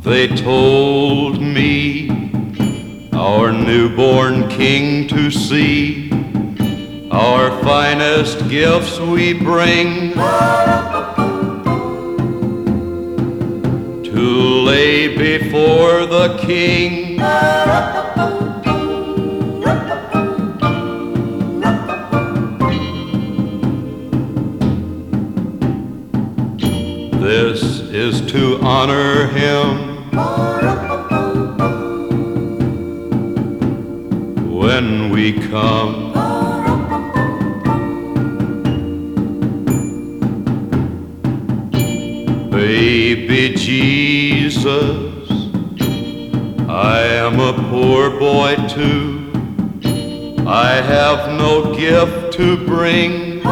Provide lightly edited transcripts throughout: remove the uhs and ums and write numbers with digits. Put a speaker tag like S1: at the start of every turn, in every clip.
S1: They told me our newborn king to see, our finest gifts we bring to lay before the king. This is to honor him when we come. Baby Jesus, I am a poor boy too. I have no gift to bring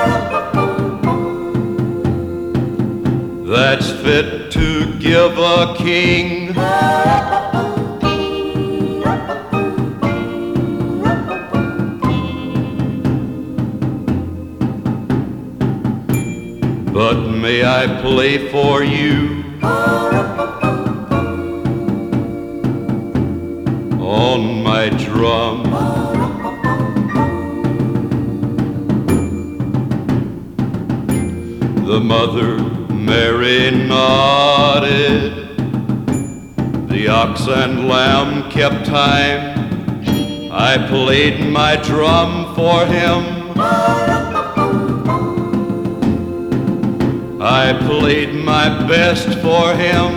S1: that's fit to give a king. But may I play for you on my drum? The mother Mary nodded, the ox and lamb kept time. I played my drum for him. I played my best for him.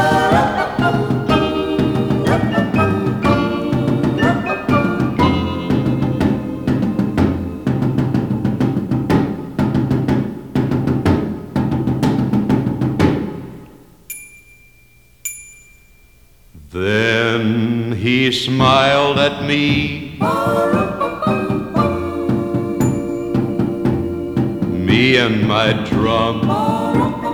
S1: Then he smiled at me, me and my drum.